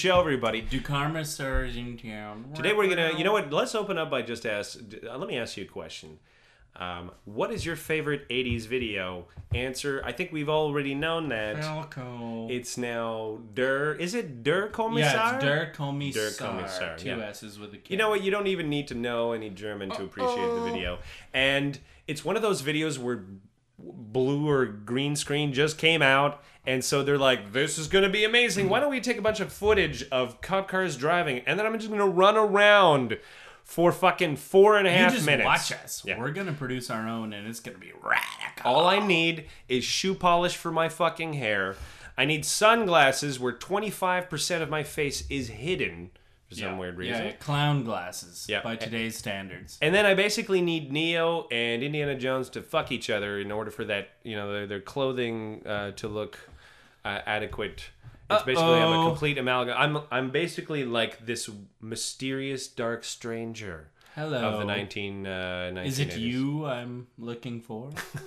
show, everybody. Do karma stars in town? Today we're gonna, you know what? Let's open up by just let me ask you a question. What is your favorite '80s video? Answer. I think we've already known that. Falco. It's now Der. Is it Der Kommissar? Yeah, it's Der Kommissar. Der Kommissar. Two S's with a K. You know what? You don't even need to know any German to appreciate the video. And it's one of those videos where blue or green screen just came out, and so they're like, this is going to be amazing. Why don't we take a bunch of footage of cop cars driving, and then I'm just going to run around for fucking 4.5 minutes. You just watch us. Yeah. We're going to produce our own, and it's going to be radical. All I need is shoe polish for my fucking hair. I need sunglasses where 25% of my face is hidden for some weird reason. Yeah, clown glasses by today's standards. And then I basically need Neo and Indiana Jones to fuck each other in order for that, you know, their clothing to look adequate. It's basically I'm a complete amalgam. I'm basically like this mysterious dark stranger. Hello. Of the 1980s. Is it you I'm looking for?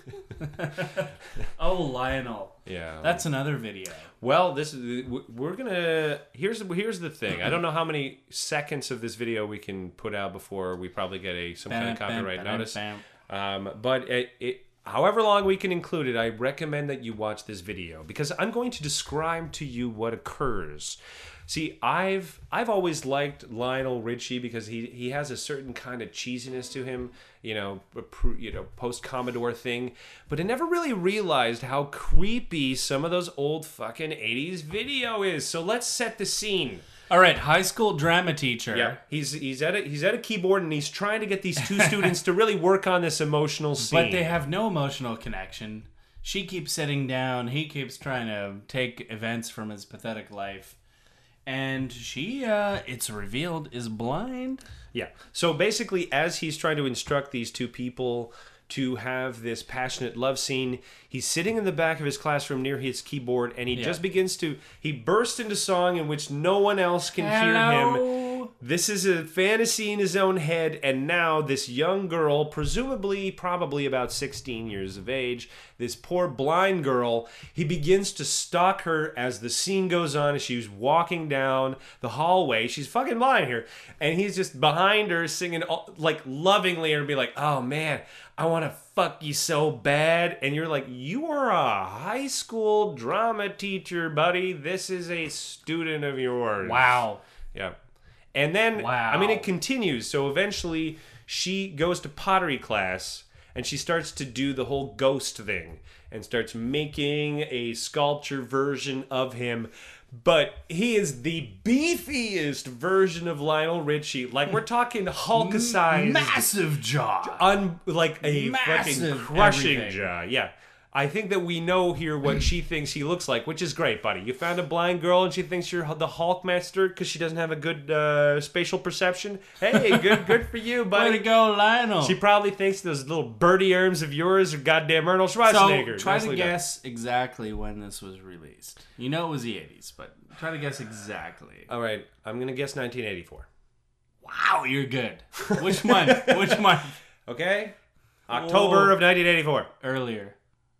Oh, Lionel. Yeah. That's another video. Well, we're gonna. Here's the thing. I don't know how many seconds of this video we can put out before we probably get some kind of copyright notice. But however long we can include it, I recommend that you watch this video because I'm going to describe to you what occurs. See, I've always liked Lionel Richie because he has a certain kind of cheesiness to him, post Commodore thing, but I never really realized how creepy some of those old fucking 80s video is. So let's set the scene. All right, high school drama teacher. Yeah, he's at a keyboard and he's trying to get these two students to really work on this emotional scene. But they have no emotional connection. She keeps sitting down. He keeps trying to take events from his pathetic life. And she, it's revealed, is blind. Yeah. So basically, as he's trying to instruct these two people to have this passionate love scene, he's sitting in the back of his classroom near his keyboard, and he just begins to... He bursts into song in which no one else can hear him. This is a fantasy in his own head, and now this young girl, probably about 16 years of age, this poor blind girl, he begins to stalk her as the scene goes on, as she's walking down the hallway. She's fucking blind here, and he's just behind her singing, like, lovingly, and be like, oh man, I want to fuck you so bad. And you're like, you are a high school drama teacher, buddy. This is a student of yours. Wow. Yeah. And then, I mean, it continues. So eventually she goes to pottery class and she starts to do the whole ghost thing and starts making a sculpture version of him. But he is the beefiest version of Lionel Richie. Like, we're talking Hulk-sized. Massive jaw. Like a fucking crushing jaw. Yeah. I think that we know here what she thinks he looks like, which is great, buddy. You found a blind girl and she thinks you're the Hulkmaster because she doesn't have a good spatial perception. Hey, good for you, buddy. Way to go, Lionel. She probably thinks those little birdie arms of yours are goddamn Arnold Schwarzenegger. So, try to guess exactly when this was released. You know it was the 80s, but try to guess exactly. All right, I'm going to guess 1984. Wow, you're good. Which month? Which month? Okay. October of 1984. Earlier.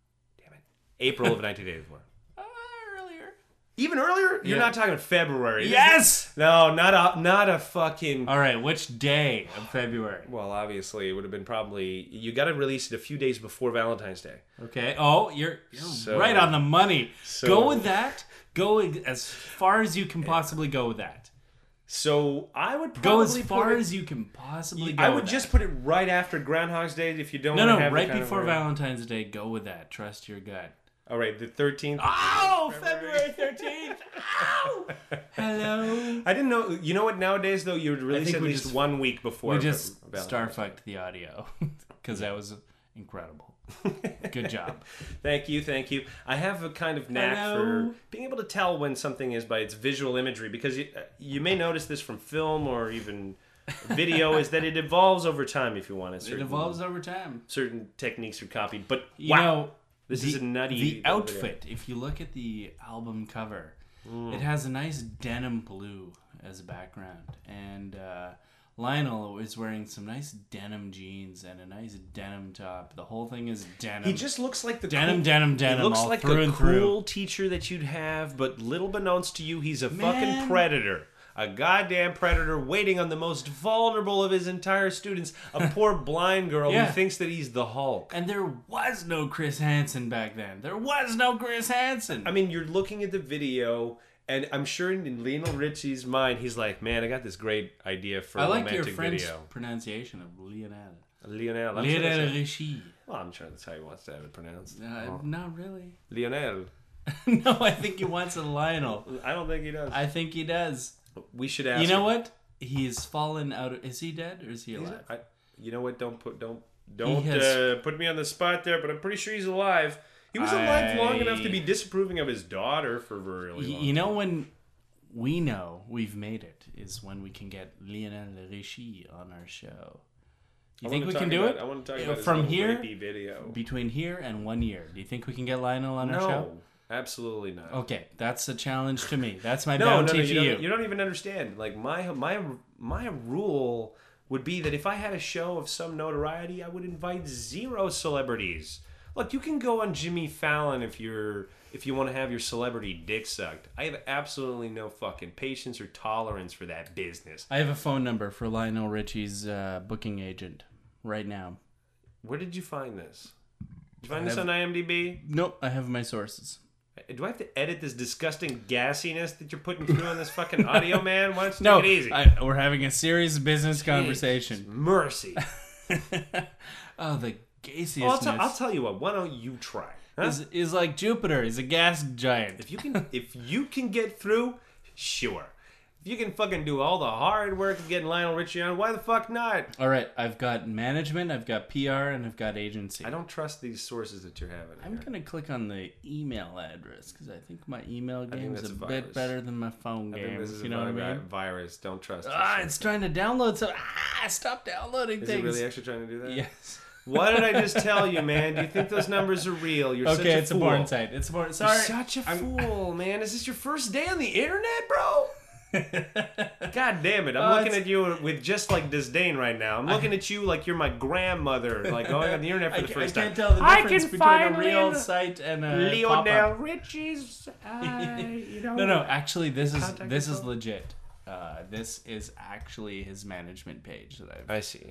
April of 1984. Earlier. Even earlier? You're not talking February. Yes! No, not a fucking... All right, which day of February? Well, obviously, it would have been probably... You got to release it a few days before Valentine's Day. Okay. Oh, you're right on the money. Go with that. Go as far as you can possibly go with that. So I would probably go as far as you can possibly go. I would just put it right after Groundhog's Day if you don't. No, right before Valentine's Day. Go with that. Trust your gut. All right, the 13th. Oh, February 13th. Ow! Hello. I didn't know. You know what? Nowadays, though, you would release at least 1 week before. We just star-fucked the audio because that was incredible. Good job. Thank you. I have a kind of knack for being able to tell when something is by its visual imagery because you may notice this from film or even video is that it evolves over time if you want it. It evolves over time. Certain techniques are copied, but you know. This is a nutty... The outfit, if you look at the album cover, it has a nice denim blue as a background. And Lionel is wearing some nice denim jeans and a nice denim top. The whole thing is denim. He just looks like the denim. He looks all like through a and cool through. teacher that you'd have, but little beknownst to you, he's a fucking predator. A goddamn predator waiting on the most vulnerable of his entire students, a poor blind girl who thinks that he's the Hulk. And there was no Chris Hansen back then. There was no Chris Hansen. I mean, you're looking at the video, and I'm sure in Lionel Richie's mind, he's like, man, I got this great idea for a romantic video. I like your French pronunciation of Lionel. Lionel Richie. Well, I'm sure that's how he wants to have it pronounced. Not really. Lionel. No, I think he wants a Lionel. I don't think he does. I think he does. We should ask. You know what? He's fallen out of... Is he dead or is he alive? You know what? Don't put me on the spot there, but I'm pretty sure he's alive. He was alive long enough to be disapproving of his daughter for a really long time. You know when we know we've made it is when we can get Lionel Richie on our show. You think we can do it? I want to talk about from his here, rapey video. Between here and 1 year. Do you think we can get Lionel on our show? No, absolutely not. Okay, that's a challenge to me. That's my bounty to you. You don't even understand. Like my rule would be that if I had a show of some notoriety, I would invite 0 celebrities. Look, you can go on Jimmy Fallon if you want to have your celebrity dick sucked. I have absolutely no fucking patience or tolerance for that business. I have a phone number for Lionel Richie's booking agent right now. Where did you find this? Did you find this on IMDb? Nope, I have my sources. Do I have to edit this disgusting gassiness that you're putting through on this fucking audio, man? Why don't you take it easy? We're having a serious business conversation. Mercy. Oh, the gassiness. I'll tell you what. Why don't you try? Huh? He's like Jupiter. He's a gas giant. If you can get through, sure. If you can fucking do all the hard work of getting Lionel Richie on, why the fuck not? All right, I've got management, I've got PR, and I've got agency. I don't trust these sources that you're having. I'm going to click on the email address because I think my email game is a bit better than my phone game. I think this is a virus. Don't trust it. It's trying to download. Stop downloading things. Is it really actually trying to do that? Yes. What did I just tell you, man? Do you think those numbers are real? You're such a fool. Okay, it's a porn site. It's a porn. Sorry. You're such a fool, man. Is this your first day on the internet, bro? God damn it. I'm looking at you with just like disdain right now. I'm looking at you like you're my grandmother, like going on the internet for the first time. I can't tell the difference between a real site and a Lionel Richie's. No. Actually, this is legit. This is actually his management page that I see.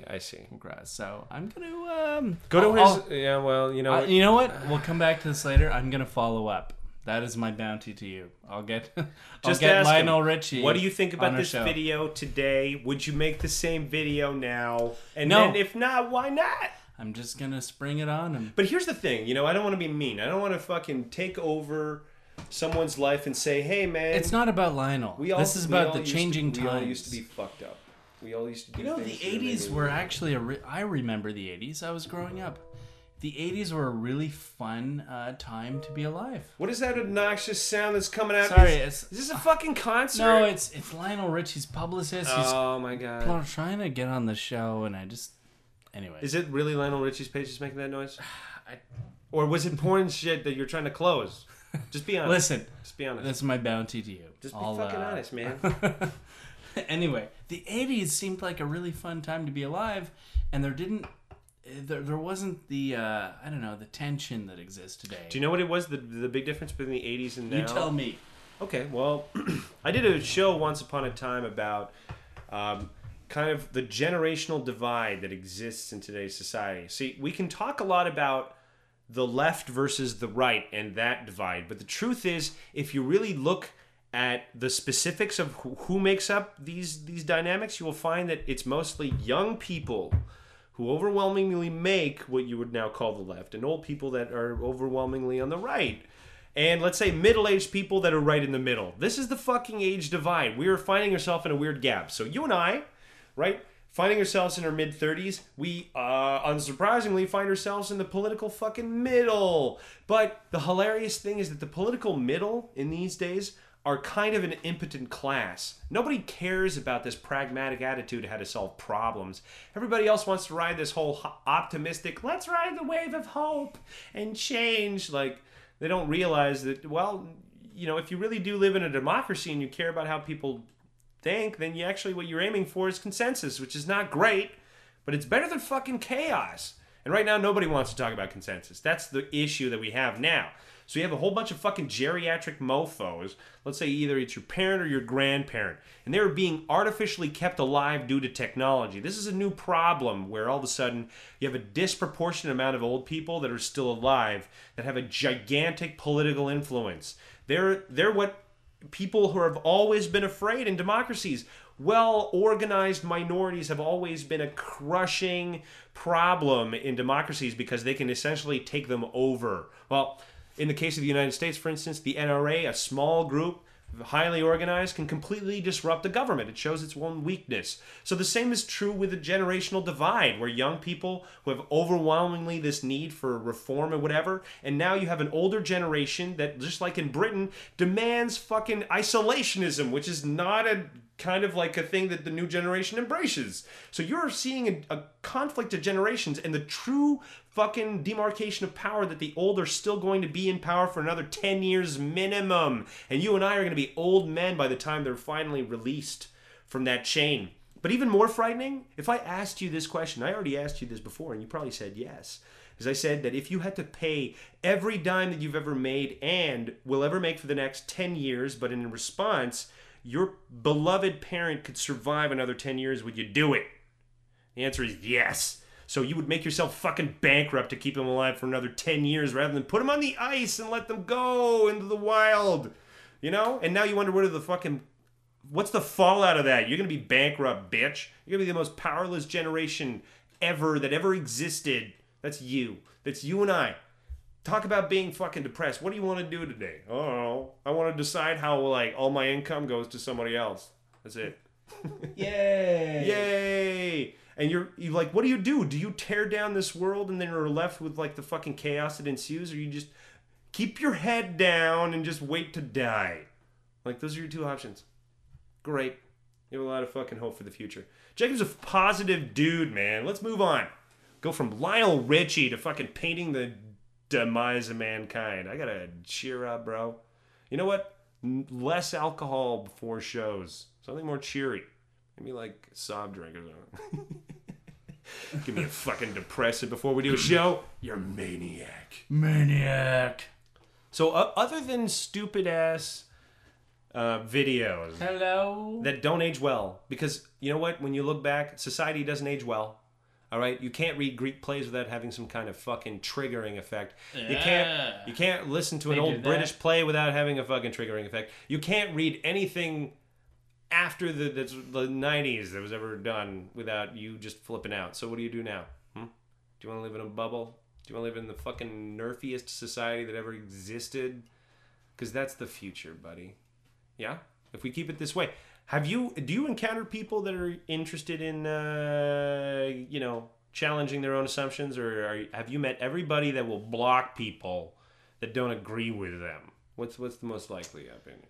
So I'm gonna go to his. Yeah, well, you know. You know what? We'll come back to this later. I'm gonna follow up. That is my bounty to you. I'll get Lionel Richie. What do you think about this video today? Would you make the same video now? And then if not, why not? I'm just gonna spring it on him. But here's the thing, I don't want to be mean. I don't want to fucking take over someone's life and say, hey man, it's not about Lionel. This is about the changing times. We all used to be fucked up. We all used to do the 80s were actually I remember the 80s. I was growing up. The 80s were a really fun time to be alive. What is that obnoxious sound that's coming out? Sorry, is this a fucking concert? No, it's Lionel Richie's publicist. Oh my god. People are trying to get on the show, and I just... Anyway. Is it really Lionel Richie's page that's making that noise? Or was it porn shit that you're trying to close? Just be honest. Listen. Just be honest. That's my bounty to you. Just be fucking honest, man. Anyway, the 80s seemed like a really fun time to be alive, and there wasn't the the tension that exists today. Do you know what it was, the big difference between the 80s and now? You tell me. Okay, well, I did a show once upon a time about kind of the generational divide that exists in today's society. See, we can talk a lot about the left versus the right and that divide, but the truth is, if you really look at the specifics of who makes up these dynamics, you will find that it's mostly young people who overwhelmingly make what you would now call the left, and old people that are overwhelmingly on the right. And let's say middle-aged people that are right in the middle. This is the fucking age divide. We are finding ourselves in a weird gap. So you and I, right, finding ourselves in our mid-30s, we, unsurprisingly, find ourselves in the political fucking middle. But the hilarious thing is that the political middle in these days are kind of an impotent class. Nobody cares about this pragmatic attitude of how to solve problems. Everybody else wants to ride this whole optimistic, let's ride the wave of hope and change. Like, they don't realize that, well, if you really do live in a democracy and you care about how people think, then what you're aiming for is consensus, which is not great, but it's better than fucking chaos. And right now, nobody wants to talk about consensus. That's the issue that we have now. So you have a whole bunch of fucking geriatric mofos. Let's say either it's your parent or your grandparent. And they're being artificially kept alive due to technology. This is a new problem where all of a sudden you have a disproportionate amount of old people that are still alive that have a gigantic political influence. They're what people who have always been afraid in democracies. Well-organized minorities have always been a crushing problem in democracies because they can essentially take them over. Well, in the case of the United States, for instance, the NRA, a small group, highly organized, can completely disrupt the government. It shows its own weakness. So the same is true with the generational divide, where young people who have overwhelmingly this need for reform and whatever, and now you have an older generation that, just like in Britain, demands fucking isolationism, which is not a kind of like a thing that the new generation embraces. So you're seeing a conflict of generations, and the true fucking demarcation of power that the old are still going to be in power for another 10 years minimum. And you and I are going to be old men by the time they're finally released from that chain. But even more frightening, if I asked you this question, I already asked you this before, and you probably said yes. As I said, that if you had to pay every dime that you've ever made and will ever make for the next 10 years, but in response, your beloved parent could survive another 10 years, would you do it? The answer is yes. So you would make yourself fucking bankrupt to keep them alive for another 10 years rather than put them on the ice and let them go into the wild. You know? And now you wonder what's the fallout of that? You're going to be bankrupt, bitch. You're going to be the most powerless generation ever that ever existed. That's you. That's you and I. Talk about being fucking depressed. What do you want to do today? Oh, I want to decide how all my income goes to somebody else. That's it. Yay! Yay! And you're like, what do? Do you tear down this world and then are left with the fucking chaos that ensues, or you just keep your head down and just wait to die? Those are your two options. Great. You have a lot of fucking hope for the future. Jacob's a positive dude, man. Let's move on. Go from Lionel Richie to fucking painting the demise of mankind. I gotta cheer up, bro. You know what? Less alcohol before shows. Something more cheery. Maybe like a soft drink or something. Give me a fucking depressant before we do a show. You're a maniac. Maniac. So other than stupid ass videos Hello? that don't age well, because you know what? When you look back, society doesn't age well. All right, you can't read Greek plays without having some kind of fucking triggering effect. Yeah. You can't listen to an old British play without having a fucking triggering effect. You can't read anything after the 90s that was ever done without you just flipping out. So what do you do now? Do you want to live in a bubble? Do you want to live in the fucking nerfiest society that ever existed? Because that's the future, buddy. Yeah? If we keep it this way. Do you encounter people that are interested in, challenging their own assumptions? Or have you met everybody that will block people that don't agree with them? What's the most likely opinion?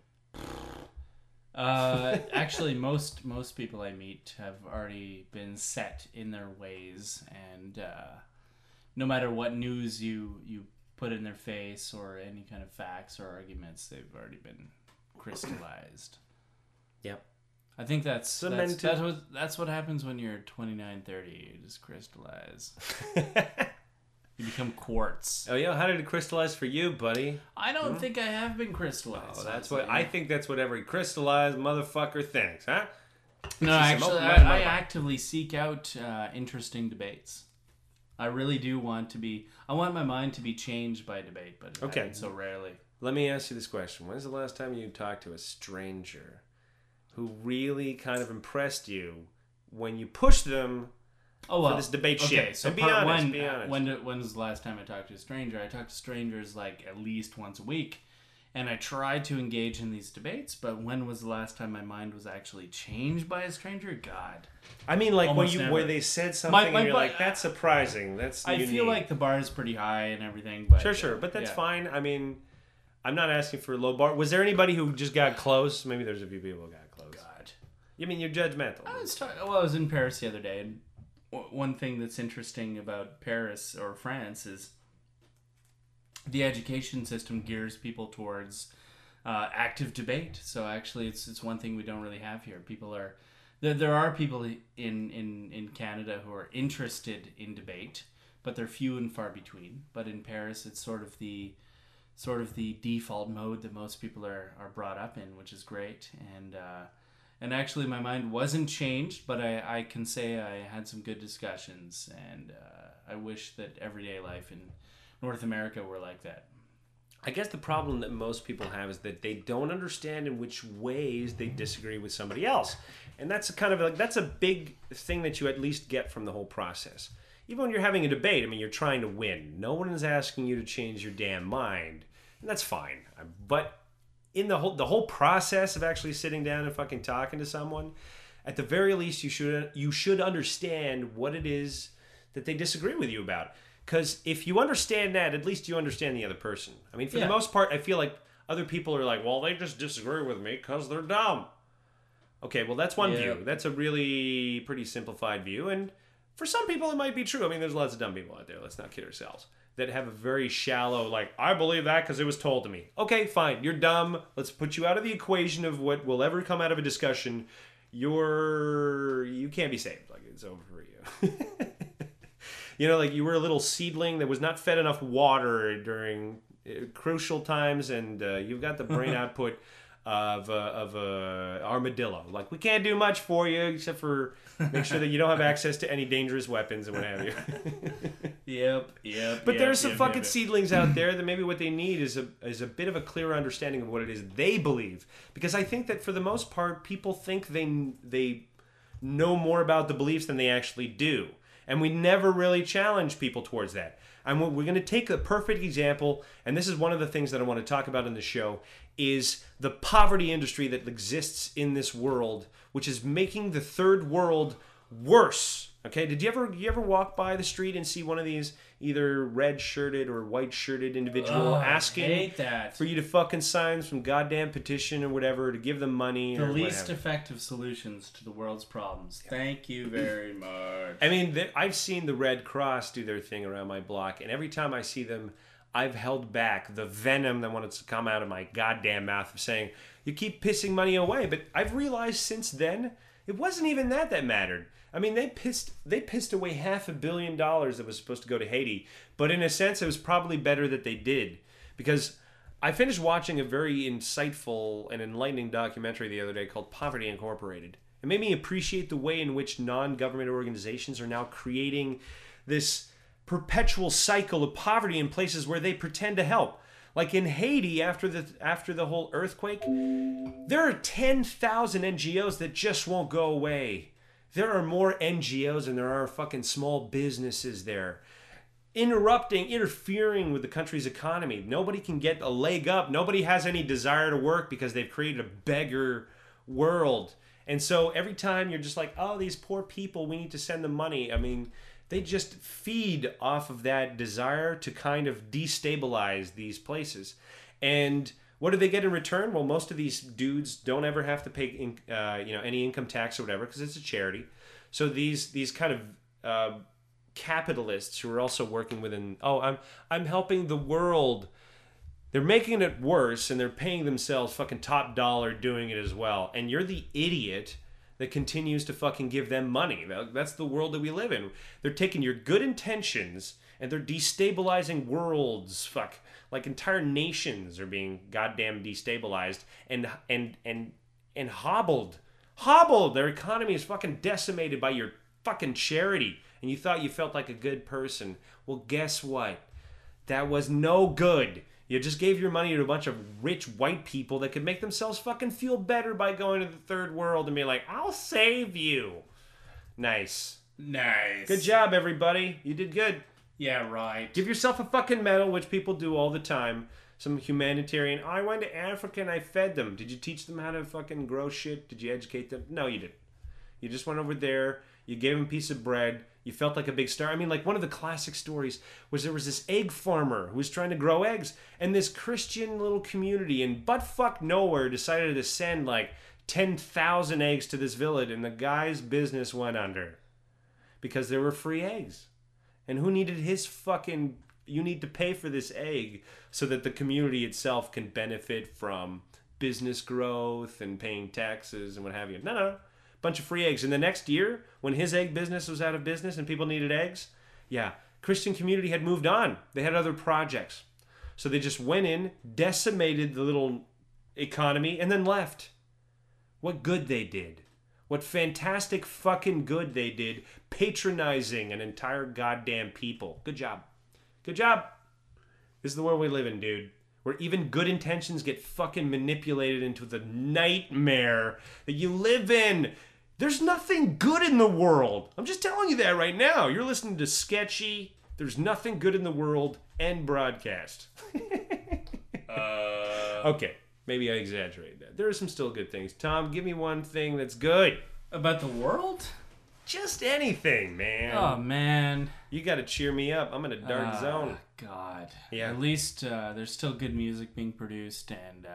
Actually, most people I meet have already been set in their ways, and no matter what news you put in their face or any kind of facts or arguments, they've already been crystallized. Yep. I think that's what happens when you're 29, 30. You just crystallize. You become quartz. Oh yeah, how did it crystallize for you, buddy? I don't think I have been crystallized. Oh, I think that's what every crystallized motherfucker thinks, huh? No, actually, I actively seek out interesting debates. I really do I want my mind to be changed by debate, but it happens so rarely. Let me ask you this question. When's the last time you talked to a stranger who really kind of impressed you when you pushed them for this debate shit? Okay, so be honest. When was the last time I talked to a stranger? I talk to strangers at least once a week, and I try to engage in these debates, but when was the last time my mind was actually changed by a stranger? God. I mean, where they said something and you're like, that's surprising. That's unique. I feel like the bar is pretty high and everything. But, sure, but that's fine. I mean, I'm not asking for a low bar. Was there anybody who just got close? Maybe there's a few people who got close. God. You mean you're judgmental? I was in Paris the other day, and one thing that's interesting about Paris or France is the education system gears people towards active debate. So actually, it's one thing we don't really have here. There are people in Canada who are interested in debate, but they're few and far between. But in Paris, it's sort of the default mode that most people are brought up in, which is great. And actually, my mind wasn't changed, but I can say I had some good discussions, and I wish that everyday life in North America were like that. I guess the problem that most people have is that they don't understand in which ways they disagree with somebody else. And that's that's a big thing that you at least get from the whole process. Even when you're having a debate, I mean, you're trying to win. No one is asking you to change your damn mind. And that's fine. But in the whole process of actually sitting down and fucking talking to someone, at the very least, you should understand what it is that they disagree with you about. Because if you understand that, at least you understand the other person. I mean, for the most part, I feel like other people are like, well, they just disagree with me because they're dumb. Okay, well, that's one view. That's a really pretty simplified view. And for some people, it might be true. I mean, there's lots of dumb people out there. Let's not kid ourselves. That have a very shallow, like, I believe that because it was told to me. Okay, fine. You're dumb. Let's put you out of the equation of what will ever come out of a discussion. You can't be saved. Like, it's over for you. You know, like you were a little seedling that was not fed enough water during crucial times, and you've got the brain output of armadillo. Like, we can't do much for you except for make sure that you don't have access to any dangerous weapons and what have you. Yep. But there's some fucking seedlings out there that maybe what they need is a bit of a clearer understanding of what it is they believe. Because I think that for the most part, people think they know more about the beliefs than they actually do. And we never really challenge people towards that. And we're going to take a perfect example, and this is one of the things that I want to talk about in the show, is the poverty industry that exists in this world, which is making the third world worse. Okay, did you ever walk by the street and see one of these either red-shirted or white-shirted individual asking for you to fucking sign some goddamn petition or whatever to give them money? The least effective solutions to the world's problems. Thank you very much. I mean, I've seen the Red Cross do their thing around my block, and every time I see them, I've held back the venom that wanted to come out of my goddamn mouth of saying, you keep pissing money away. But I've realized since then, it wasn't even that mattered. I mean, they pissed away $500 million that was supposed to go to Haiti. But in a sense, it was probably better that they did. Because I finished watching a very insightful and enlightening documentary the other day called Poverty Incorporated. It made me appreciate the way in which non-government organizations are now creating this perpetual cycle of poverty in places where they pretend to help. Like in Haiti, after the whole earthquake, there are 10,000 NGOs that just won't go away. There are more NGOs than there are fucking small businesses there. Interfering with the country's economy. Nobody can get a leg up. Nobody has any desire to work because they've created a beggar world. And so every time you're just like, oh, these poor people, we need to send them money. I mean, they just feed off of that desire to kind of destabilize these places. And what do they get in return? Well, most of these dudes don't ever have to pay any income tax or whatever because it's a charity. So these kind of capitalists who are also working within, I'm helping the world. They're making it worse and they're paying themselves fucking top dollar doing it as well. And you're the idiot that continues to fucking give them money. That's the world that we live in. They're taking your good intentions and they're destabilizing worlds. Fuck. Like entire nations are being goddamn destabilized and hobbled. Their economy is fucking decimated by your fucking charity. And you thought you felt like a good person. Well, guess what? That was no good. You just gave your money to a bunch of rich white people that could make themselves fucking feel better by going to the third world and being like, I'll save you. Nice. Good job, everybody. You did good. Yeah, right. Give yourself a fucking medal, which people do all the time. Some humanitarian, I went to Africa and I fed them. Did you teach them how to fucking grow shit? Did you educate them? No, you didn't. You just went over there. You gave them a piece of bread. You felt like a big star. I mean, like one of the classic stories was there was this egg farmer who was trying to grow eggs. And this Christian little community in buttfuck nowhere decided to send like 10,000 eggs to this village. And the guy's business went under. Because there were free eggs. And who needed his fucking to pay for this egg so that the community itself can benefit from business growth and paying taxes and what have you. No. Bunch of free eggs. And the next year, when his egg business was out of business and people needed eggs, Christian community had moved on. They had other projects. So they just went in, decimated the little economy, and then left. What good they did. What fantastic fucking good they did patronizing an entire goddamn people. Good job. Good job. This is the world we live in, dude. Where even good intentions get fucking manipulated into the nightmare that you live in. There's nothing good in the world. I'm just telling you that right now. You're listening to Sketchy. There's nothing good in the world. End broadcast. Okay. Maybe I exaggerated that. There are some still good things. Tom, give me one thing that's good. About the world? Just anything, man. Oh, man. You got to cheer me up. I'm in a dark zone. God. Yeah. At least there's still good music being produced and...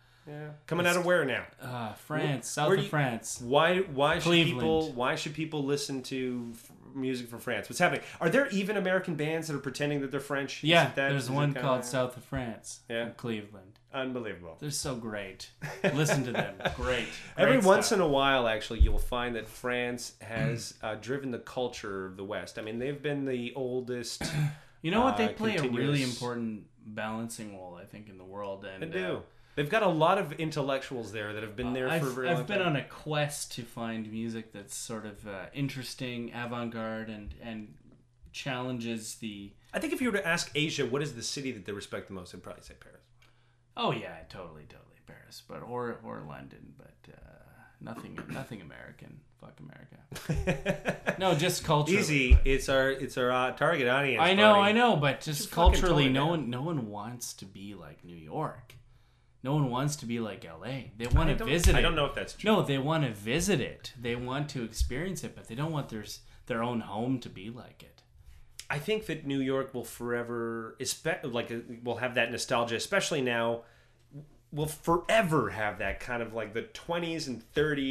Coming out of where now? France. South of France. Why Cleveland. should people listen to music from France? What's happening? Are there even American bands that are pretending that they're French? Yeah, there's one called South of France. Yeah. In Cleveland. Unbelievable. They're so great. Listen to them. Great. Every Great once stuff. in a while, actually, you'll find that France has driven the culture of the West. I mean, they've been the oldest. You know what? They play a continuous... really important balancing role, I think, in the world. And They do. They've got a lot of intellectuals there that have been there for a very long time. I've been on a quest to find music that's sort of interesting, avant-garde, and challenges the... I think if you were to ask Asia, what is the city that they respect the most, I'd probably say Paris. Oh yeah, totally Paris, but or London, but nothing American. Fuck America. No, just culturally. Easy. It's our target audience. I know, but just culturally, no one wants to be like New York. No one wants to be like LA. They want to visit it. I don't know if that's true. No, they want to visit it. They want to experience it, but they don't want their own home to be like it. I think that New York will forever, will have that nostalgia, especially now. Will forever have that kind of like the 20s and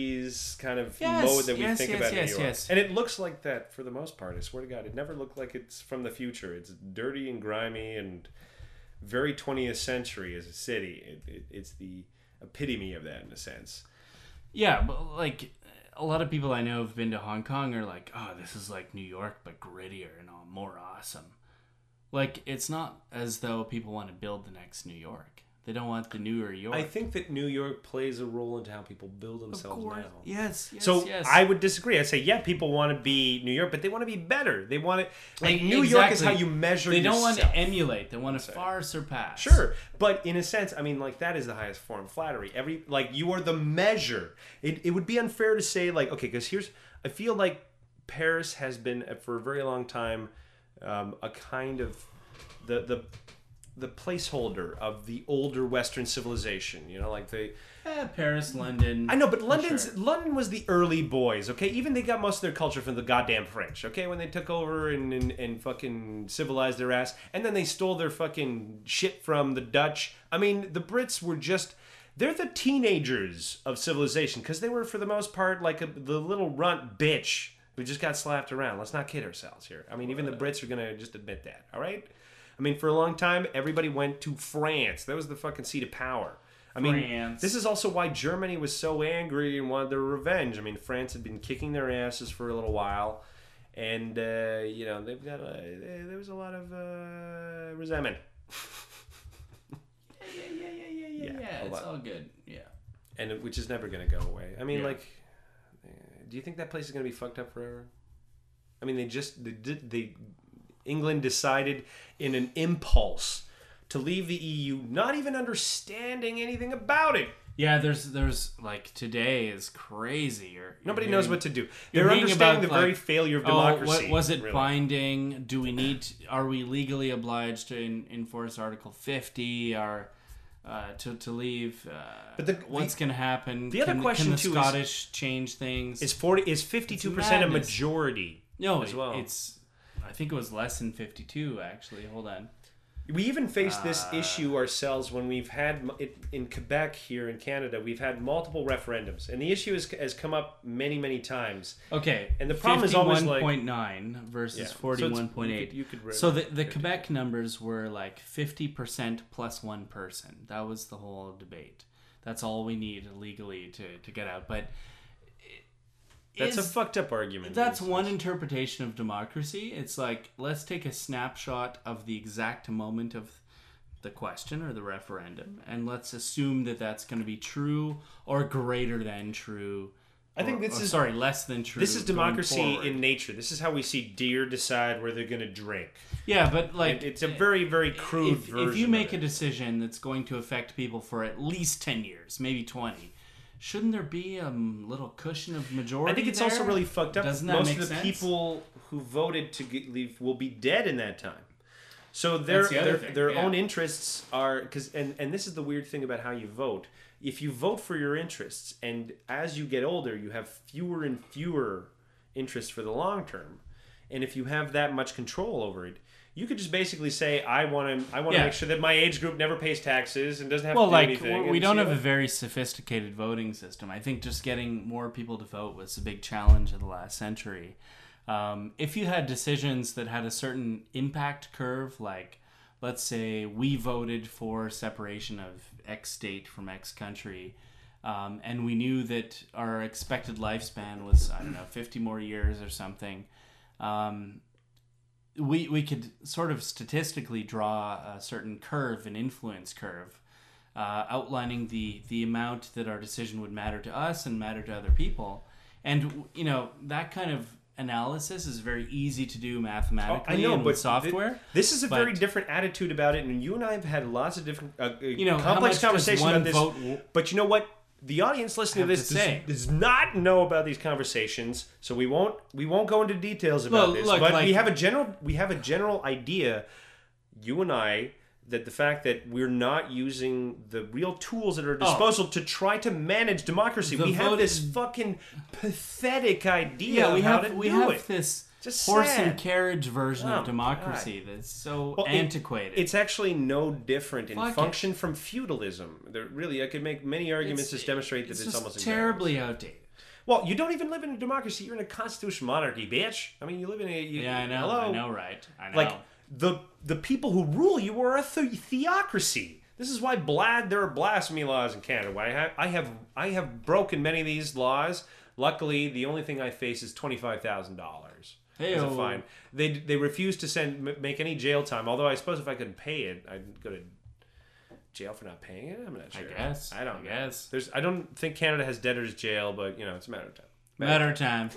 30s kind of mode that we think about New York. Yes. And it looks like that for the most part. I swear to God, it never looked like it's from the future. It's dirty and grimy and very 20th century as a city. It's the epitome of that in a sense. Yeah, but like a lot of people I know have been to Hong Kong are like, oh, this is like New York, but grittier and all more awesome. Like, it's not as though people want to build the next New York. They don't want the newer York. I think that New York plays a role into how people build themselves now. Yes. So I would disagree. I'd say, yeah, people want to be New York, but they want to be better. They want to... New York is how you measure yourself. They don't want to emulate. They want to far surpass. Sure. But in a sense, I mean, like, that is the highest form of flattery. You are the measure. It would be unfair to say, like, okay, because I feel like Paris has been, for a very long time, a kind of... the placeholder of the older Western civilization, like Paris, London. I know, but London was the early boys, okay? Even they got most of their culture from the goddamn French, okay? When they took over and fucking civilized their ass, and then they stole their fucking shit from the Dutch. I mean, the Brits were they're the teenagers of civilization, because they were, for the most part, like the little runt bitch who just got slapped around. Let's not kid ourselves here. I mean, even the Brits are going to just admit that, all right? I mean, for a long time, everybody went to France. That was the fucking seat of power. I mean, this is also why Germany was so angry and wanted their revenge. I mean, France had been kicking their asses for a little while. And, they've got there was a lot of resentment. Yeah, it's all good. Yeah. And which is never going to go away. I mean, do you think that place is going to be fucked up forever? I mean, England decided in an impulse to leave the EU, not even understanding anything about it. Yeah, there's like today is crazy. Nobody knows what to do. They're understanding the very failure of democracy. What was it really binding? Are we legally obliged to enforce Article 50? To leave? But what's going to happen? The other question can the too Scottish change things? Is 52% a majority? No, as well. I think it was less than 52, actually. Hold on. We even faced this issue ourselves when we've had in Quebec here in Canada. We've had multiple referendums, and the issue has come up many, many times. Okay, and the problem is always like 51.9 versus 41.8. So the Quebec numbers were like 50% plus one person. That was the whole debate. That's all we need legally to get out. But that's a fucked up argument. That's one interpretation of democracy. It's like, let's take a snapshot of the exact moment of the question or the referendum, and let's assume that that's going to be true or greater than true. I think this is less than true. This is democracy in nature. This is how we see deer decide where they're going to drink. Yeah, but like and it's a very, very crude version. If you make a decision that's going to affect people for at least 10 years, maybe 20. Shouldn't there be a little cushion of majority? I think it's also really fucked up. Doesn't that Most make of the sense? people who voted to leave will be dead in that time. So their own interests are and this is the weird thing about how you vote. If you vote for your interests, and as you get older, you have fewer and fewer interests for the long term, and if you have that much control over it, you could just basically say, I want to make sure that my age group never pays taxes and doesn't have to do anything. Well, we don't have a very sophisticated voting system. I think just getting more people to vote was a big challenge of the last century. If you had decisions that had a certain impact curve, like let's say we voted for separation of X state from X country, and we knew that our expected lifespan was, 50 more years or something, we could sort of statistically draw a certain curve, an influence curve, outlining the amount that our decision would matter to us and matter to other people. And, that kind of analysis is very easy to do mathematically with software. This is a very different attitude about it, and you and I have had lots of different complex conversations about this. But you know what? The audience listening to this does not know about these conversations, so we won't go into details about this. But we have a general idea, you and I, that the fact that we're not using the real tools at our disposal to try to manage democracy. We have this fucking pathetic idea of how to do it. We have this horse and carriage version of democracy that's so antiquated. It's actually no different in function from feudalism. I could make many arguments to demonstrate that it's almost terribly outdated. Well, you don't even live in a democracy. You're in a constitutional monarchy, bitch. I mean, you live in a... I know. Hello? I know, right? I know. Like, the people who rule you are a theocracy. This is why there are blasphemy laws in Canada. Why I have broken many of these laws. Luckily, the only thing I face is $25,000 as a fine. They refuse to make any jail time. Although I suppose if I could pay it, I'd go to jail for not paying it. I'm not sure. I guess. I don't think Canada has debtor's jail, but it's a matter of time. Matter of time.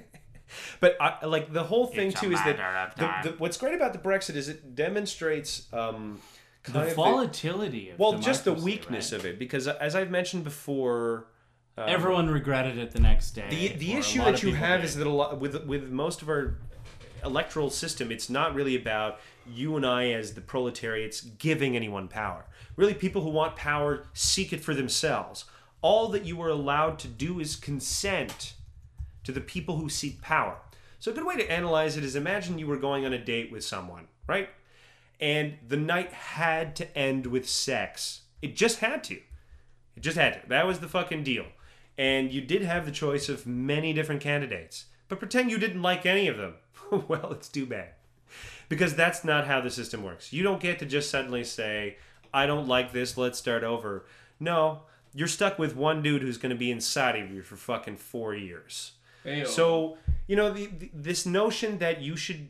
But the whole thing too is that what's great about the Brexit is it demonstrates the volatility of democracy, just the weakness of it, because as I've mentioned before, everyone regretted it the next day. The issue that you have is that with most of our electoral system, it's not really about you and I as the proletariats giving anyone power. Really, people who want power seek it for themselves. All that you are allowed to do is consent to the people who seek power. So a good way to analyze it is, imagine you were going on a date with someone, right? And the night had to end with sex. It just had to. It just had to. That was the fucking deal. And you did have the choice of many different candidates. But pretend you didn't like any of them. Well, it's too bad. Because that's not how the system works. You don't get to just suddenly say, I don't like this, let's start over. No, you're stuck with one dude who's going to be inside of you for fucking 4 years. Hey-o. So, this notion that you should,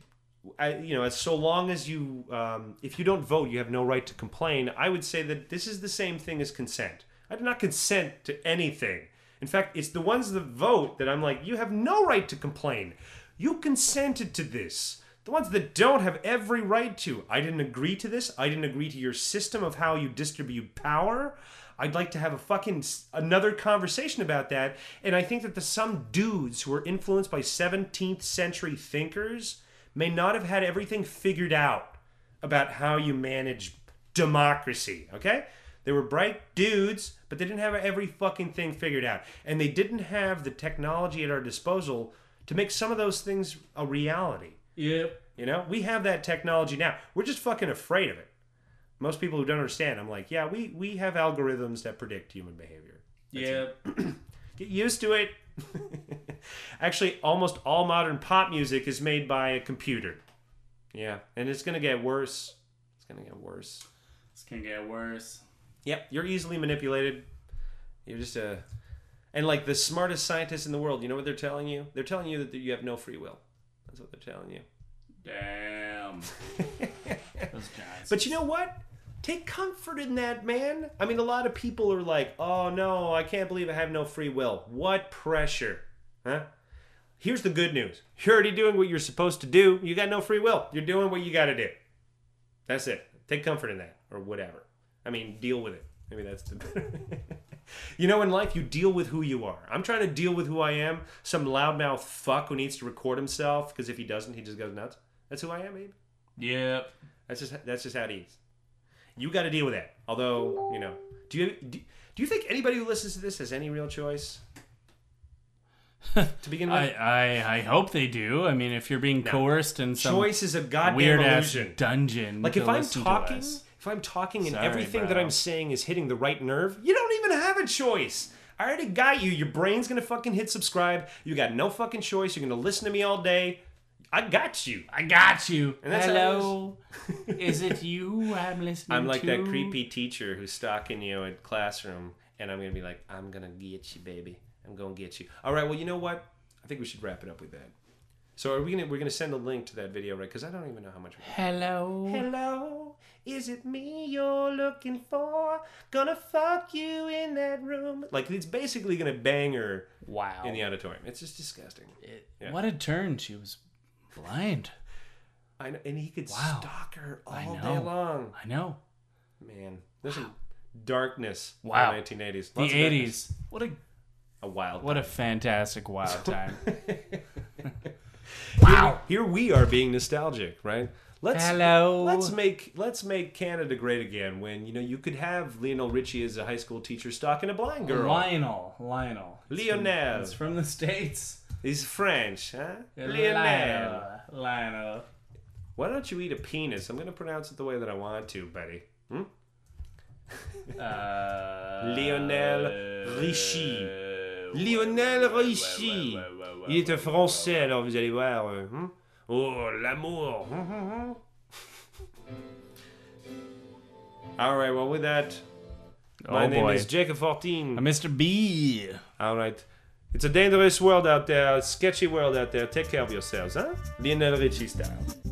so long as you, if you don't vote, you have no right to complain, I would say that this is the same thing as consent. I do not consent to anything. In fact, it's the ones that vote that I'm like, you have no right to complain. You consented to this. The ones that don't have every right to. I didn't agree to this. I didn't agree to your system of how you distribute power. I'd like to have another conversation about that. And I think that some dudes who are influenced by 17th century thinkers may not have had everything figured out about how you manage democracy, okay? They were bright dudes, but they didn't have every fucking thing figured out. And they didn't have the technology at our disposal to make some of those things a reality. Yep. We have that technology now. We're just fucking afraid of it. most people who don't understand, I'm like, yeah, we have algorithms that predict human behavior. Yeah. Get used to it. Actually, almost all modern pop music is made by a computer. Yeah, and it's gonna get worse. It's gonna get worse. This can get worse. Yep, you're easily manipulated. You're just a... And like the smartest scientists in the world, you know what they're telling you? They're telling you that you have no free will. That's what they're telling you. Damn. Those guys. But you know what? Take comfort in that, man. I mean, a lot of people are like, oh no, I can't believe I have no free will. What pressure. Huh? Here's the good news. You're already doing what you're supposed to do. You got no free will. You're doing what you got to do. That's it. Take comfort in that, or whatever. I mean, deal with it. Maybe that's the... You know, in life, you deal with who you are. I'm trying to deal with who I am. Some loudmouth fuck who needs to record himself, because if he doesn't, he just goes nuts. That's who I am, babe. Yep. That's just how it is. You got to deal with that. Although, you know, do you think anybody who listens to this has any real choice? To begin with, I hope they do. I mean, if you're being coerced in some choice is a goddamn weird illusion. ass dungeon, like if I'm talking and everything that I'm saying is hitting the right nerve, you don't even have a choice. I already got you. Your brain's gonna fucking hit subscribe. You got no fucking choice. You're gonna listen to me all day. I got you. I got you. And that's hello. Is it you I'm listening to? I'm like that creepy teacher who's stalking you in classroom, and I'm gonna be like, I'm gonna get you, baby. I'm gonna get you. All right. Well, you know what? I think we should wrap it up with that. So we're gonna send a link to that video, right? Because I don't even know how much. Hello. Is it me you're looking for? Gonna fuck you in that room. Like, it's basically gonna bang her. Wow. In the auditorium. It's just disgusting. Yeah. What a turn. She was blind. I know, and he could stalk her all day long. I know. Man, there's some darkness in the 1980s. The 80s. What a wild time. What a fantastic wild time. Wow. Here we are being nostalgic, right? Hello. Let's make Canada great again when, you know, you could have Lionel Richie as a high school teacher stalking a blind girl. Lionel. Lionel. It's from the States. He's French, huh? Lionel. Why don't you eat a penis? I'm going to pronounce it the way that I want to, buddy. Lionel Richie. Lionel Richie. Il est français, alors vous allez voir. Oh, l'amour. All right, well, with that, my name is Jacob 14. I'm Mr. B. All right. It's a dangerous world out there, a sketchy world out there. Take care of yourselves, huh? Lionel Richie style.